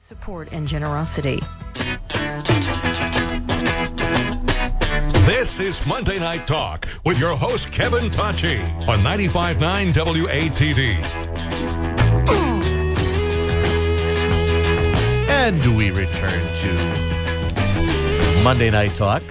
support and generosity. This is Monday Night Talk with your host, Kevin Tachi, on 95.9 WATD. And we return to Monday Night Talk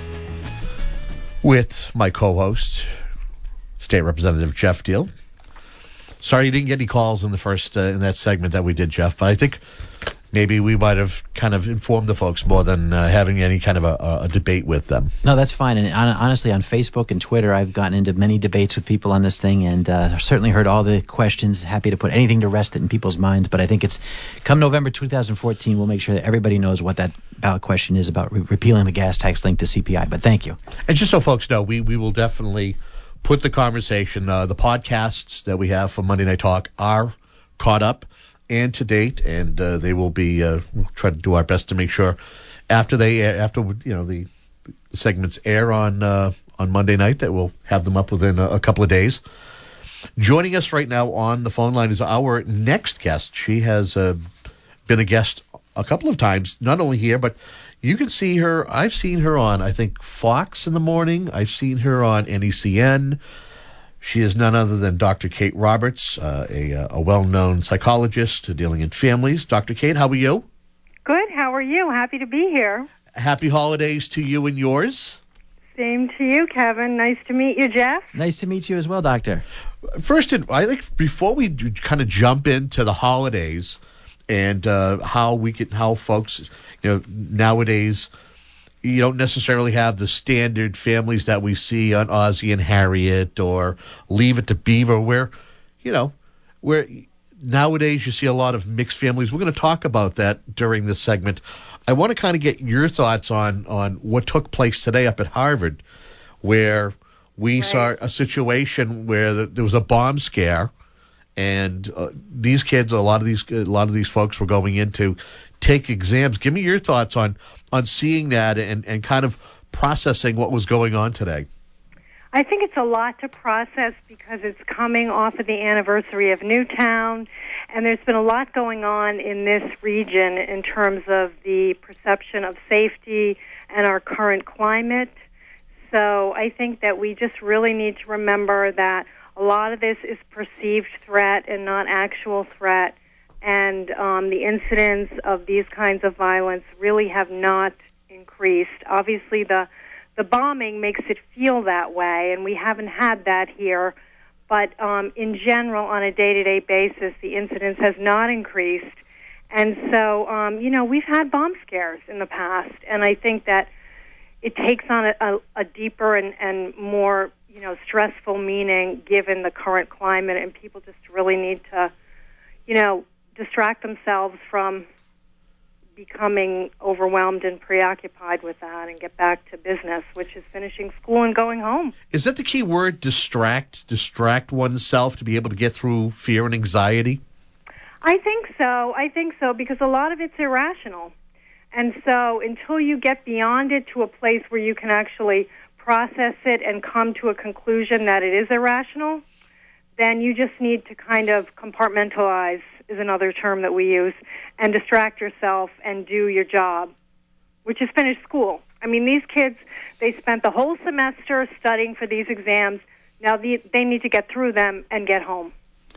with my co-host, State Representative Jeff Deal. Sorry you didn't get any calls in the first in that segment that we did, Jeff, but I think maybe we might have kind of informed the folks more than having any kind of a debate with them. No, that's fine. And honestly, on Facebook and Twitter, I've gotten into many debates with people on this thing, and I've certainly heard all the questions. Happy to put anything to rest in people's minds. But I think it's come November 2014, we'll make sure that everybody knows what that ballot question is about repealing the gas tax linked to CPI. But thank you. And just so folks know, we will definitely put the conversation, the podcasts that we have for Monday Night Talk are caught up and to date, and they will be. We'll try to do our best to make sure after the segments air on Monday night that we'll have them up within a couple of days. Joining us right now on the phone line is our next guest. She has been a guest a couple of times, not only here, but you can see her. I've seen her on, I think, Fox in the morning. I've seen her on NECN. She is none other than Dr. Kate Roberts, a well-known psychologist dealing in families. Dr. Kate, how are you? Good. How are you? Happy to be here. Happy holidays to you and yours. Same to you, Kevin. Nice to meet you, Jeff. Nice to meet you as well, Doctor. First, I think before we kind of jump into the holidays and how folks, nowadays, you don't necessarily have the standard families that we see on Ozzie and Harriet or Leave It to Beaver, where nowadays you see a lot of mixed families. We're going to talk about that during this segment. I want to kind of get your thoughts on what took place today up at Harvard, where we saw a situation where there was a bomb scare, and these kids, a lot of these folks were going in to take exams. Give me your thoughts on seeing that and kind of processing what was going on today. I think it's a lot to process because it's coming off of the anniversary of Newtown, and there's been a lot going on in this region in terms of the perception of safety and our current climate. So I think that we just really need to remember that a lot of this is perceived threat and not actual threat, and the incidents of these kinds of violence really have not increased. Obviously, the bombing makes it feel that way, and we haven't had that here. But in general, on a day-to-day basis, the incidence has not increased. And so, we've had bomb scares in the past, and I think that it takes on a deeper and more, stressful meaning given the current climate, and people just really need to, distract themselves from becoming overwhelmed and preoccupied with that and get back to business, which is finishing school and going home. Is that the key word, distract oneself to be able to get through fear and anxiety? I think so, because a lot of it's irrational. And so until you get beyond it to a place where you can actually process it and come to a conclusion that it is irrational, then you just need to kind of compartmentalize, is another term that we use, and distract yourself and do your job, which is finish school. I mean, these kids, they spent the whole semester studying for these exams. Now they need to get through them and get home.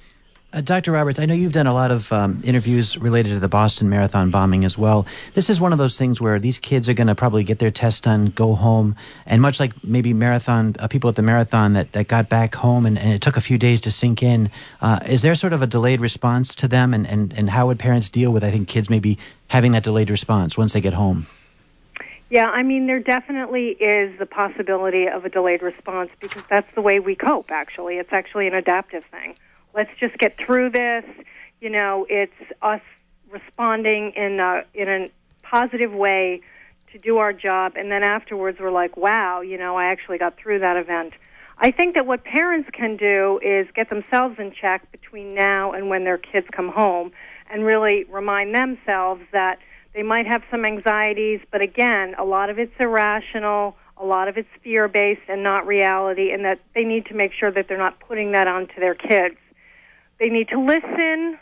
Dr. Roberts, I know you've done a lot of interviews related to the Boston Marathon bombing as well. This is one of those things where these kids are going to probably get their tests done, go home, and much like maybe people at the marathon that got back home and it took a few days to sink in, is there sort of a delayed response to them, and how would parents deal with, I think, kids maybe having that delayed response once they get home? Yeah, I mean, there definitely is the possibility of a delayed response because that's the way we cope, actually. It's actually an adaptive thing. Let's just get through this. It's us responding in a positive way to do our job, and then afterwards we're like, wow, I actually got through that event. I think that what parents can do is get themselves in check between now and when their kids come home and really remind themselves that they might have some anxieties, but again, a lot of it's irrational, a lot of it's fear-based and not reality, and that they need to make sure that they're not putting that onto their kids. They need to listen,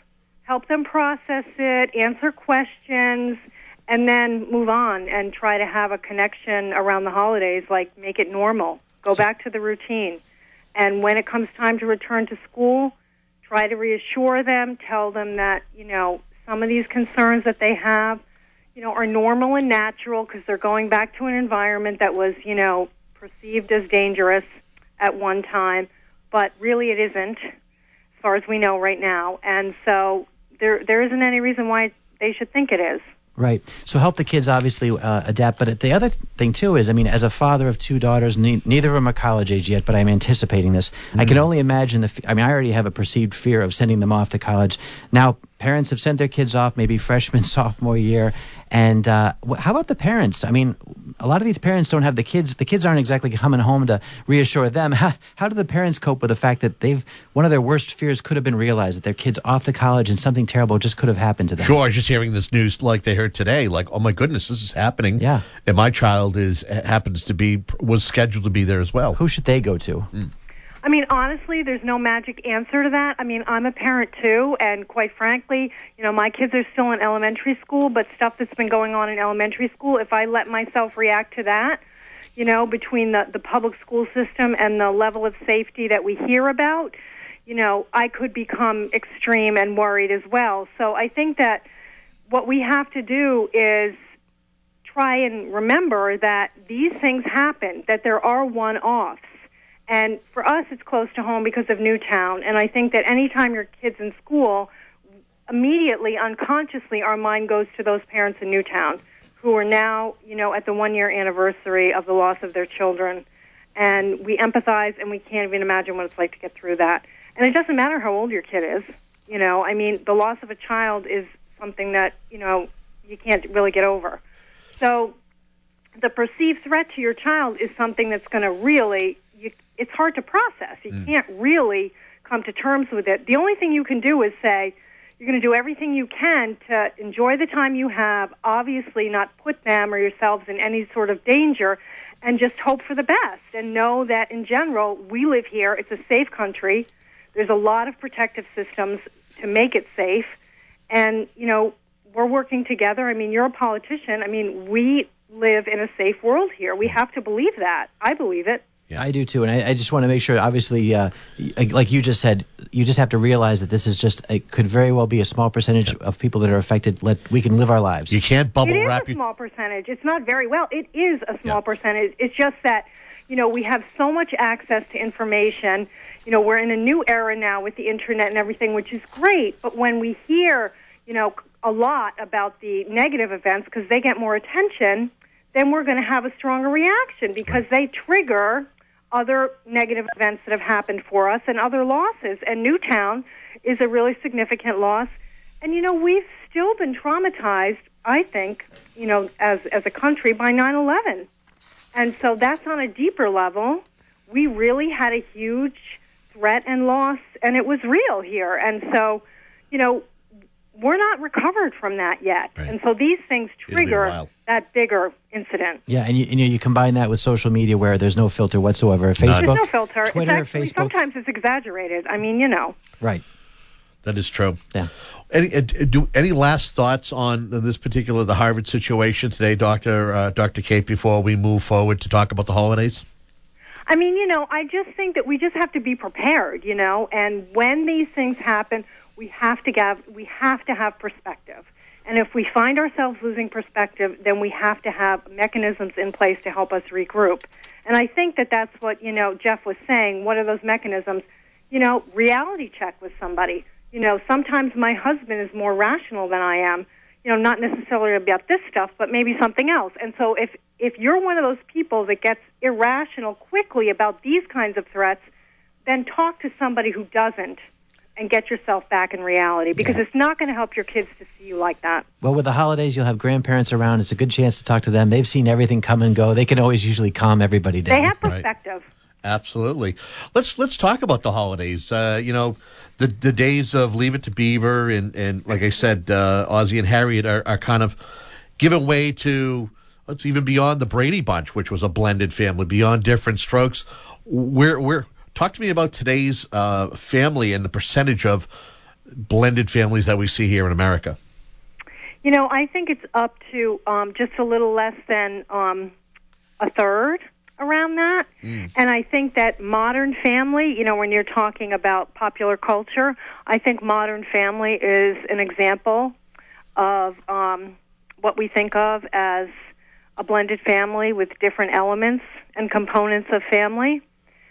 help them process it, answer questions, and then move on and try to have a connection around the holidays, like make it normal. Go back to the routine. And when it comes time to return to school, try to reassure them, tell them that, some of these concerns that they have, are normal and natural because they're going back to an environment that was, perceived as dangerous at one time, but really it isn't, as far as we know right now. And so there isn't any reason why they should think it is. Right. So help the kids obviously adapt. But the other thing, too, is, as a father of two daughters, neither of them are college age yet, but I'm anticipating this. I can only imagine I already have a perceived fear of sending them off to college. Now, parents have sent their kids off maybe freshman, sophomore year. And how about the parents? A lot of these parents don't have the kids. The kids aren't exactly coming home to reassure them. How do the parents cope with the fact that one of their worst fears could have been realized, that their kid's off to college and something terrible just could have happened to them? Sure, I was just hearing this news like they heard today, like, oh my goodness, this is happening. Yeah. And my child was scheduled to be there as well. Who should they go to? Honestly, there's no magic answer to that. I'm a parent, too, and quite frankly, my kids are still in elementary school, but stuff that's been going on in elementary school, if I let myself react to that, between the public school system and the level of safety that we hear about, I could become extreme and worried as well. So I think that what we have to do is try and remember that these things happen, that there are one-offs. And for us, it's close to home because of Newtown. And I think that anytime your kid's in school, immediately, unconsciously, our mind goes to those parents in Newtown who are now, at the 1-year anniversary of the loss of their children. And we empathize, and we can't even imagine what it's like to get through that. And it doesn't matter how old your kid is. The loss of a child is something that, you can't really get over. So the perceived threat to your child is something that's going to really... it's hard to process. You can't really come to terms with it. The only thing you can do is say you're going to do everything you can to enjoy the time you have, obviously not put them or yourselves in any sort of danger, and just hope for the best and know that in general, we live here. It's a safe country. There's a lot of protective systems to make it safe. And, we're working together. You're a politician. We live in a safe world here. We have to believe that. I believe it. Yeah. I do too, and I just want to make sure. Obviously, like you just said, you just have to realize that this is it could very well be a small percentage of people that are affected. We can live our lives. You can't bubble wrap. It is a small percentage. It's not very well. It is a small percentage. It's just that we have so much access to information. We're in a new era now with the internet and everything, which is great. But when we hear a lot about the negative events because they get more attention, then we're going to have a stronger reaction because they trigger other negative events that have happened for us and other losses. And Newtown is a really significant loss. And, we've still been traumatized, I think, as a country by 9/11. And so that's on a deeper level. We really had a huge threat and loss, and it was real here. And so, we're not recovered from that yet. Right. And so these things trigger that bigger incident. Yeah, and you combine that with social media where there's no filter whatsoever. Facebook, there's no filter. Twitter, it's actually, Facebook. Sometimes it's exaggerated. Right. That is true. Yeah. Any last thoughts on the Harvard situation today, Dr. Kate, before we move forward to talk about the holidays? I just think that we just have to be prepared, and when these things happen, we have to have perspective. And if we find ourselves losing perspective, then we have to have mechanisms in place to help us regroup. And I think that that's what, Jeff was saying. What are those mechanisms? Reality check with somebody. Sometimes my husband is more rational than I am, not necessarily about this stuff, but maybe something else. And so if you're one of those people that gets irrational quickly about these kinds of threats, then talk to somebody who doesn't and get yourself back in reality, because it's not going to help your kids to see you like that. Well, with the holidays, you'll have grandparents around. It's a good chance to talk to them. They've seen everything come and go. They can always usually calm everybody down. They have perspective. Right. Absolutely. Let's talk about the holidays. The days of Leave It to Beaver and like I said, Ozzie and Harriet are kind of giving way to, let's even beyond the Brady Bunch, which was a blended family, beyond Different Strokes. Talk to me about today's family and the percentage of blended families that we see here in America? You know, I think it's up to just a little less than a third around that. And I think that Modern Family, you know, when you're talking about popular culture, I think Modern Family is an example of what we think of as a blended family with different elements and components of family.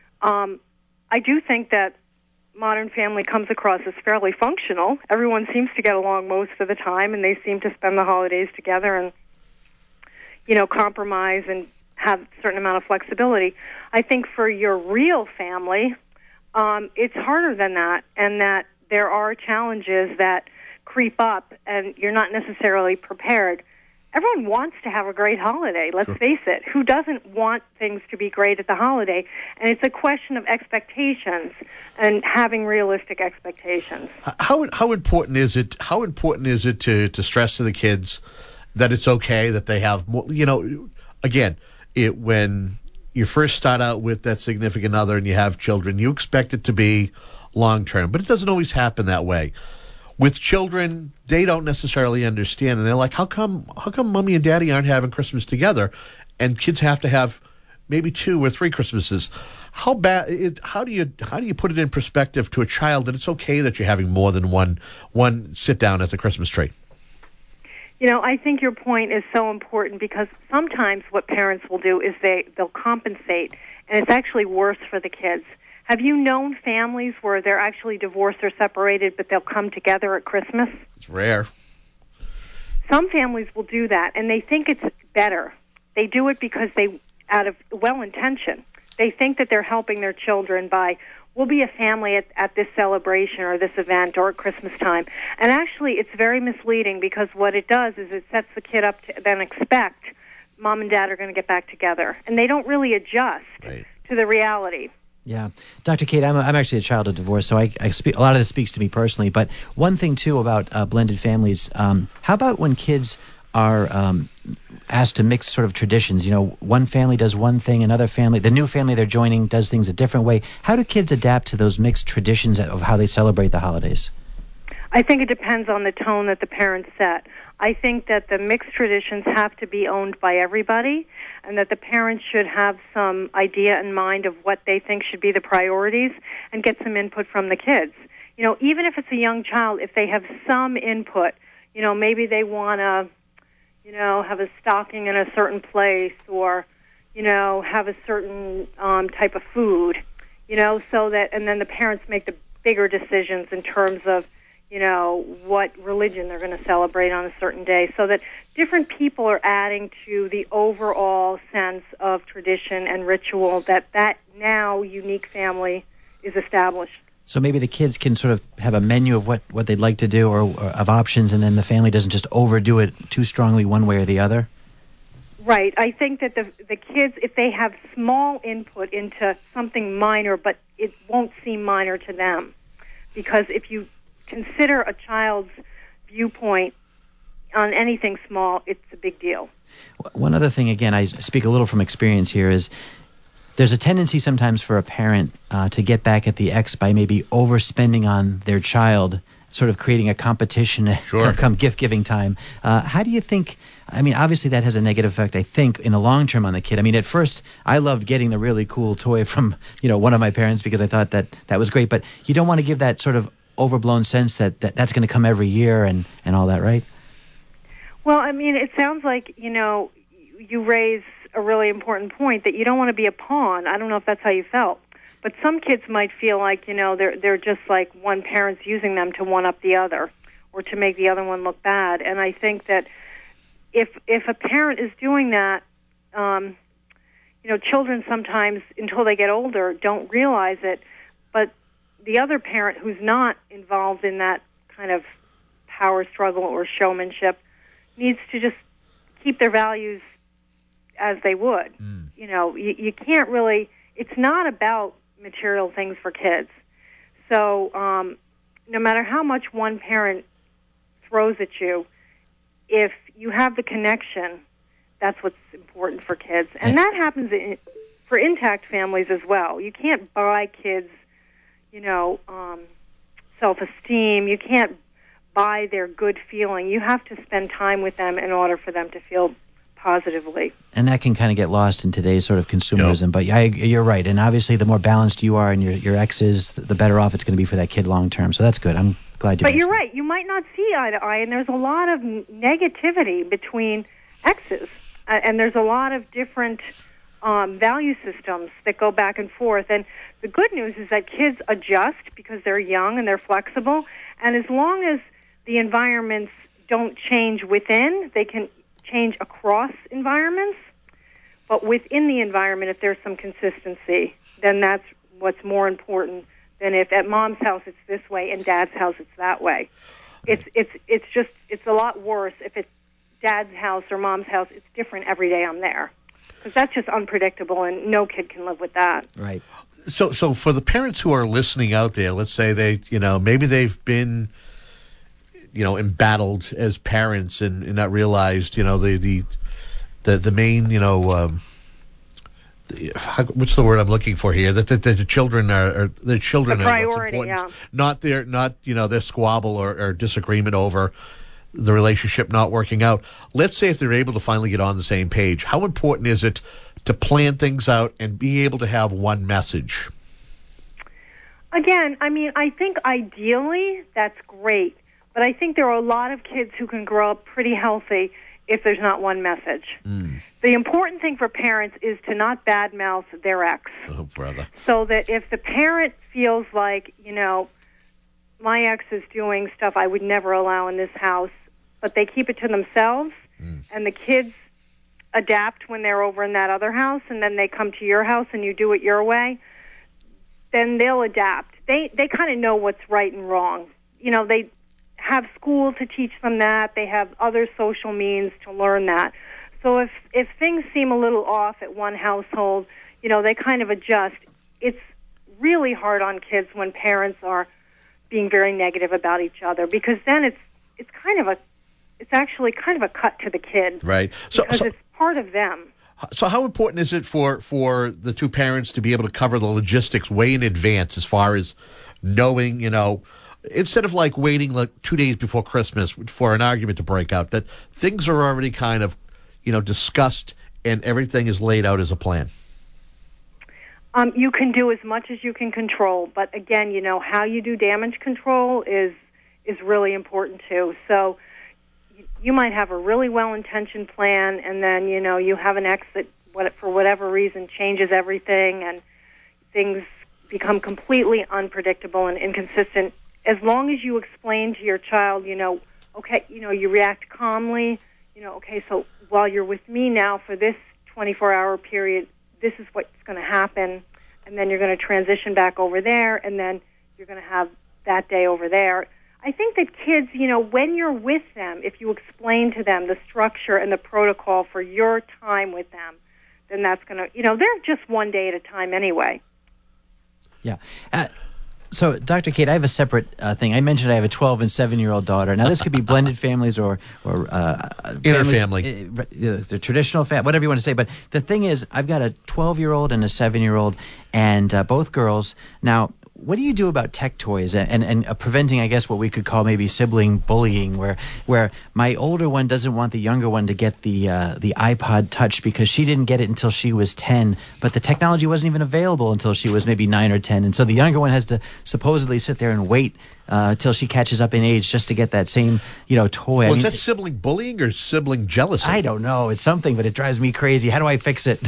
I do think that Modern Family comes across as fairly functional. Everyone seems to get along most of the time, and they seem to spend the holidays together and, you know, compromise and have a certain amount of flexibility. I think for your real family, it's harder than that, and that there are challenges that creep up, and you're not necessarily prepared. Everyone wants to have a great holiday, let's face it. Who doesn't want things to be great at the holiday? And it's a question of expectations and having realistic expectations. How important is it? How important is it to stress to the kids that it's okay that they have more? You know, again, when you first start out with that significant other and you have children, you expect it to be long term, but it doesn't always happen that way. With children, they don't necessarily understand, and they're like, "How come Mommy and Daddy aren't having Christmas together?" And kids have to have maybe 2 or 3 Christmases. How do you put it in perspective to a child that it's okay that you're having more than one sit down at the Christmas tree? You know, I think your point is so important because sometimes what parents will do is they'll compensate, and it's actually worse for the kids. Have you known families where they're actually divorced or separated, but they'll come together at Christmas? It's rare. Some families will do that, and they think it's better. They do it because out of well-intention, they think that they're helping their children by, we'll be a family at this celebration or this event or at Christmas time. And actually, it's very misleading because what it does is it sets the kid up to then expect Mom and Dad are going to get back together. And they don't really adjust to the reality. Yeah. Dr. Kate, I'm actually a child of divorce, so I speak, a lot of this speaks to me personally. But one thing, too, about blended families, how about when kids are asked to mix sort of traditions? You know, one family does one thing, another family, the new family they're joining does things a different way. How do kids adapt to those mixed traditions of how they celebrate the holidays? I think it depends on the tone that the parents set. I think that the mixed traditions have to be owned by everybody, and that the parents should have some idea in mind of what they think should be the priorities and get some input from the kids. You know, even if it's a young child, if they have some input, you know, maybe they want to, you know, have a stocking in a certain place or, you know, have a certain type of food, you know, so that, and then the parents make the bigger decisions in terms of, you know, what religion they're going to celebrate on a certain day, so that different people are adding to the overall sense of tradition and ritual that now unique family is established. So maybe the kids can sort of have a menu of what they'd like to do or of options, and then the family doesn't just overdo it too strongly one way or the other? Right. I think that the kids, if they have small input into something minor, but it won't seem minor to them, because if you consider a child's viewpoint on anything small, it's a big deal. One other thing, again, I speak a little from experience here, is there's a tendency sometimes for a parent to get back at the ex by maybe overspending on their child, sort of creating a competition come gift-giving time. How do you think, I mean, obviously that has a negative effect, I think, in the long term on the kid. I mean, at first, I loved getting the really cool toy from, you know, one of my parents because I thought that was great, but you don't want to give that sort of overblown sense that's going to come every year and all that, right? Well, I mean, it sounds like, you know, you raise a really important point that you don't want to be a pawn. I don't know if that's how you felt. But some kids might feel like, you know, they're just like one parent's using them to one up the other or to make the other one look bad. And I think that if a parent is doing that, you know, children sometimes, until they get older, don't realize it. But the other parent who's not involved in that kind of power struggle or showmanship needs to just keep their values as they would. You know, you can't really, it's not about material things for kids. So no matter how much one parent throws at you, if you have the connection, that's what's important for kids. And that happens for intact families as well. You can't buy kids, you know, self-esteem. You can't buy their good feeling. You have to spend time with them in order for them to feel positively. And that can kind of get lost in today's sort of consumerism. But you're right. And obviously, the more balanced you are and your ex is, the better off it's going to be for that kid long term. So that's good. I'm glad you But mentioned you're right. You might not see eye to eye, and there's a lot of negativity between exes. And there's a lot of different value systems that go back and forth. And the good news is that kids adjust because they're young and they're flexible. And as long as the environments don't change within, they can change across environments. But within the environment, if there's some consistency, then that's what's more important than if at mom's house it's this way and dad's house it's that way. It's a lot worse if it's dad's house or mom's house. It's different every day I'm there, because that's just unpredictable, and no kid can live with that. Right. So for the parents who are listening out there, let's say they, maybe they've been, embattled as parents and not realized, the main, what's the word I'm looking for here? That the children are the children The are priority, what's important, yeah. not their squabble or disagreement over the relationship not working out. Let's say if they're able to finally get on the same page, how important is it to plan things out and be able to have one message? Again, I think ideally that's great, but I think there are a lot of kids who can grow up pretty healthy if there's not one message. The important thing for parents is to not badmouth their ex. Oh, brother. So that if the parent feels like, my ex is doing stuff I would never allow in this house, but they keep it to themselves, and the kids adapt when they're over in that other house, and then they come to your house and you do it your way, then they'll adapt. They kind of know what's right and wrong. They have school to teach them that. They have other social means to learn that. So if things seem a little off at one household, they kind of adjust. It's really hard on kids when parents are being very negative about each other, because then it's actually kind of a cut to the kid, right? Because it's part of them. So how important is it for the two parents to be able to cover the logistics way in advance, as far as knowing, instead of like waiting like 2 days before Christmas for an argument to break out, that things are already kind of, discussed and everything is laid out as a plan? You can do as much as you can control, but again, how you do damage control is really important too. So you might have a really well-intentioned plan, and then, you have an ex that, for whatever reason, changes everything, and things become completely unpredictable and inconsistent. As long as you explain to your child, okay, you react calmly, okay, so while you're with me now for this 24-hour period, this is what's going to happen, and then you're going to transition back over there, and then you're going to have that day over there. I think that kids, when you're with them, if you explain to them the structure and the protocol for your time with them, then that's going to, they're just one day at a time anyway. Yeah. So, Dr. Kate, I have a separate thing. I mentioned I have a 12 and 7-year-old daughter. Now, this could be blended families or interfamily, the traditional family, whatever you want to say. But the thing is, I've got a 12-year-old and a 7-year-old, and both girls. Now, what do you do about tech toys and preventing, I guess, what we could call maybe sibling bullying, where my older one doesn't want the younger one to get the iPod Touch because she didn't get it until she was 10, but the technology wasn't even available until she was maybe 9 or 10, and so the younger one has to supposedly sit there and wait till she catches up in age just to get that same toy. Well, is that sibling bullying or sibling jealousy? I don't know. It's something, but it drives me crazy. How do I fix it?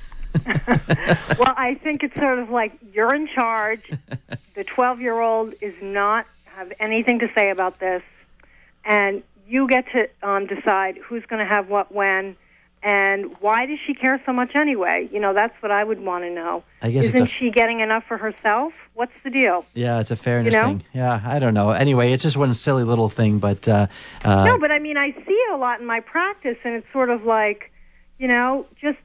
Well, I think it's sort of like you're in charge. The 12-year-old is not have anything to say about this, and you get to decide who's going to have what when, and why does she care so much anyway? That's what I would want to know. I guess Isn't she getting enough for herself? What's the deal? Yeah, it's a fairness thing. Yeah, I don't know. Anyway, it's just one silly little thing, but no, but I see it a lot in my practice, and it's sort of like, just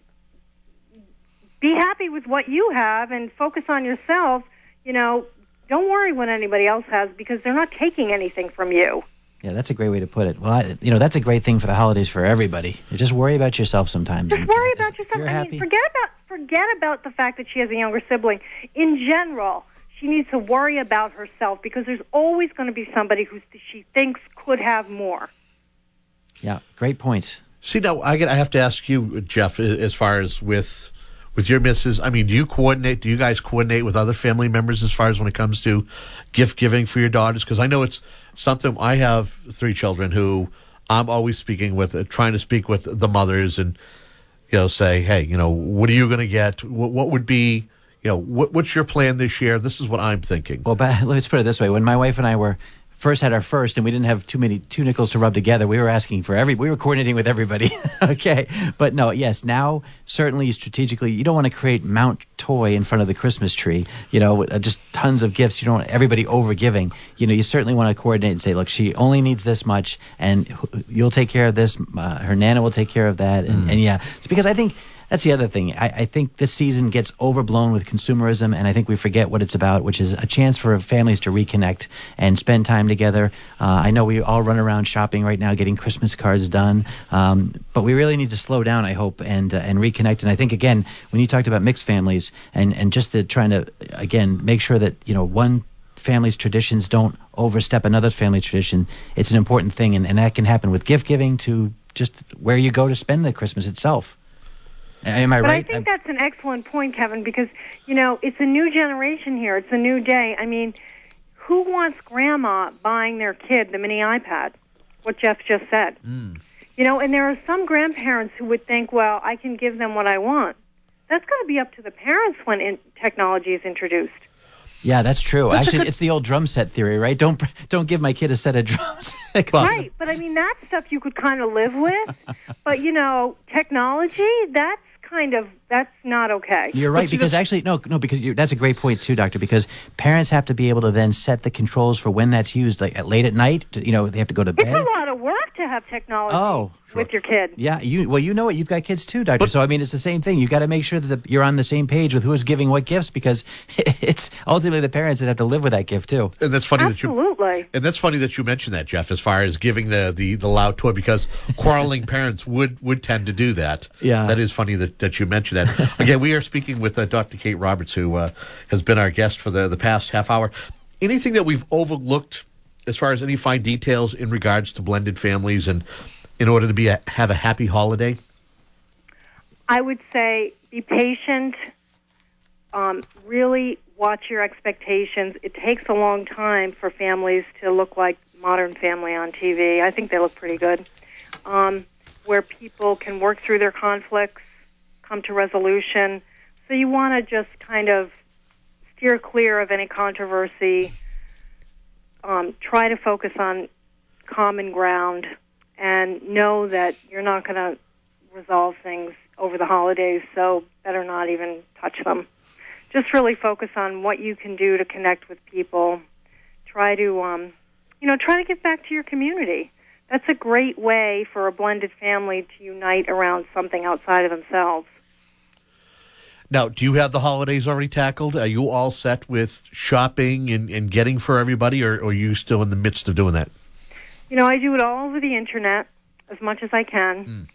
be happy with what you have and focus on yourself. Don't worry what anybody else has, because they're not taking anything from you. Yeah, that's a great way to put it. Well, that's a great thing for the holidays for everybody. You just worry about yourself sometimes. Just worry about yourself. Forget forget about the fact that she has a younger sibling. In general, she needs to worry about herself, because there's always going to be somebody who she thinks could have more. Yeah, great point. See, now I have to ask you, Jeff, as far as with your missus, I mean, do you guys coordinate with other family members as far as when it comes to gift giving for your daughters? Because I know it's something. I have 3 children who I'm always speaking with, trying to speak with the mothers and, say, hey, what are you going to get? What would be, what's your plan this year? This is what I'm thinking. Well, let's put it this way. When my wife and I had our first, and we didn't have two nickels to rub together, we were asking for we were coordinating with everybody. Okay. But no, yes, now certainly strategically, you don't want to create Mount Toy in front of the Christmas tree, just tons of gifts. You don't want everybody over giving. You certainly want to coordinate and say, look, she only needs this much, and you'll take care of this. Her Nana will take care of that. And yeah, it's because I think that's the other thing. I think this season gets overblown with consumerism, and I think we forget what it's about, which is a chance for families to reconnect and spend time together. I know we all run around shopping right now, getting Christmas cards done, but we really need to slow down, I hope, and reconnect. And I think, again, when you talked about mixed families and just trying to, again, make sure that, one family's traditions don't overstep another family tradition, it's an important thing, and that can happen with gift giving to just where you go to spend the Christmas itself. Am I right? But I think that's an excellent point, Kevin, because, it's a new generation here. It's a new day. I mean, who wants grandma buying their kid the mini iPad? What Jeff just said. And there are some grandparents who would think, well, I can give them what I want. That's going to be up to the parents when technology is introduced. Yeah, that's true. Actually, it's the old drum set theory, right? Don't give my kid a set of drums. Right, but I mean, that stuff you could kind of live with. But, technology, that's not okay. You're right, because actually, because that's a great point too, Doctor, because parents have to be able to then set the controls for when that's used, like late at night, they have to go to bed. It's a lot of work to have technology with your kid. Yeah, you know what, you've got kids too, Doctor, so I mean, it's the same thing. You've got to make sure that you're on the same page with who's giving what gifts, because it's ultimately the parents that have to live with that gift too. And that's funny Absolutely. That's funny that you mentioned that, Jeff, as far as giving the loud toy, because quarreling parents would tend to do that. Yeah. That is funny that you mentioned that. Again, we are speaking with Dr. Kate Roberts, who has been our guest for the past half hour. Anything that we've overlooked as far as any fine details in regards to blended families and in order to have a happy holiday? I would say be patient. Really watch your expectations. It takes a long time for families to look like Modern Family on TV. I think they look pretty good. Where people can work through their conflicts, come to resolution. So you want to just kind of steer clear of any controversy. Try to focus on common ground and know that you're not going to resolve things over the holidays, so better not even touch them. Just really focus on what you can do to connect with people. Try to, try to get back to your community. That's a great way for a blended family to unite around something outside of themselves. Now, do you have the holidays already tackled? Are you all set with shopping and getting for everybody, or are you still in the midst of doing that? I do it all over the Internet as much as I can.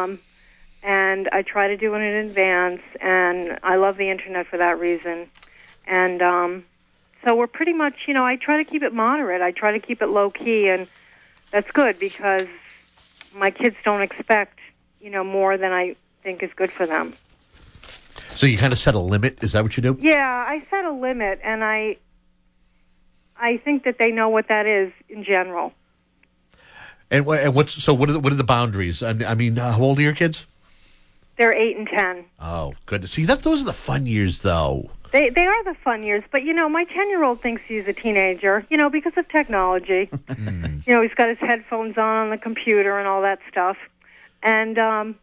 And I try to do it in advance, and I love the Internet for that reason. And so we're pretty much, I try to keep it moderate. I try to keep it low-key, and that's good because my kids don't expect, more than I think is good for them. So you kind of set a limit? Is that what you do? Yeah, I set a limit, and I think that they know what that is in general. And what are the boundaries? I mean, how old are your kids? They're 8 and 10. Oh, good. See, those are the fun years, though. They are the fun years, but my 10-year-old thinks he's a teenager, because of technology. He's got his headphones on the computer and all that stuff, and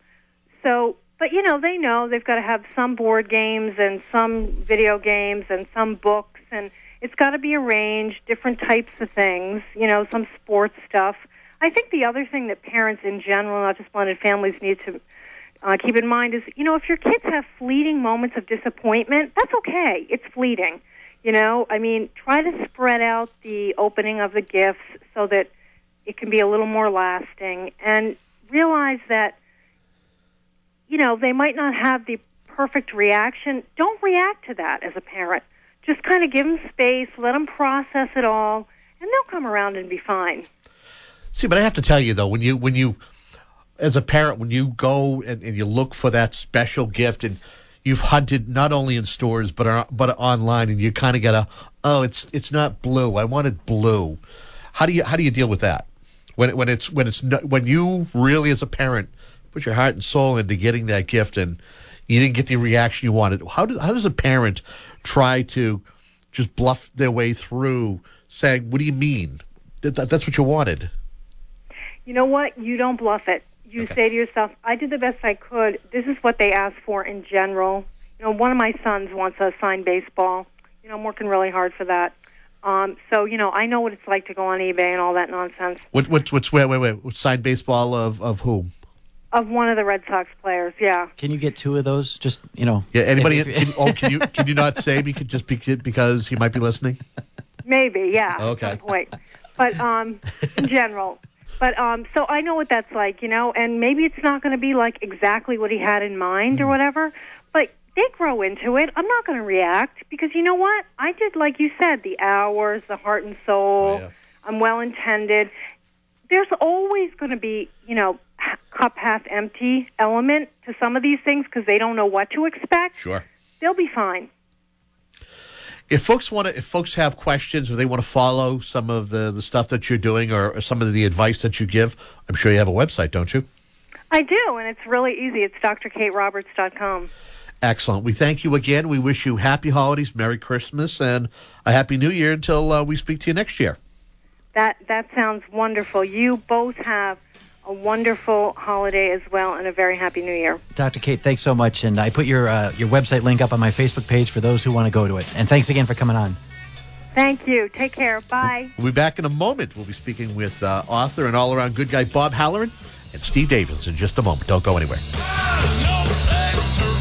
but they know they've got to have some board games and some video games and some books, and it's got to be arranged, different types of things, some sports stuff. I think the other thing that parents in general, not just blended families, need to keep in mind is, if your kids have fleeting moments of disappointment, that's okay. It's fleeting. Try to spread out the opening of the gifts so that it can be a little more lasting, and realize that, they might not have the perfect reaction. Don't react to that as a parent. just kind of give them space, let them process it all, and they'll come around and be fine. See, but I have to tell you, though, when you as a parent, when you go and you look for that special gift, and you've hunted not only in stores but online, and you kind of get it's not blue. I wanted blue. How do you deal with that when you really, as a parent, put your heart and soul into getting that gift and you didn't get the reaction you wanted? How does a parent try to just bluff their way through saying, "What do you mean? That's what you wanted"? You know what? You don't bluff it. You say to yourself, I did the best I could. This is what they asked for in general. One of my sons wants a signed baseball. I'm working really hard for that. So, I know what it's like to go on eBay and all that nonsense. Wait. Signed baseball of whom? Of one of the Red Sox players, yeah. Can you get 2 of those? Just, Yeah, anybody? Can you not say because he might be listening? Maybe, yeah. Okay. At some point. But in general. But so I know what that's like, and maybe it's not going to be like exactly what he had in mind or whatever, but they grow into it. I'm not going to react because you know what? I did, like you said, the hours, the heart and soul. Oh, yeah. I'm well-intended. There's always going to be, cup half empty element to some of these things because they don't know what to expect. Sure. They'll be fine. If folks have questions or they want to follow some of the stuff that you're doing or some of the advice that you give, I'm sure you have a website, don't you? I do, and it's really easy. It's drkateroberts.com. Excellent. We thank you again. We wish you happy holidays, Merry Christmas, and a Happy New Year until we speak to you next year. That sounds wonderful. You both have a wonderful holiday as well and a very happy New Year. Dr. Kate, thanks so much. And I put your website link up on my Facebook page for those who want to go to it. And thanks again for coming on. Thank you. Take care. Bye. We'll be back in a moment. We'll be speaking with author and all-around good guy Bob Halloran and Steve Davis in just a moment. Don't go anywhere.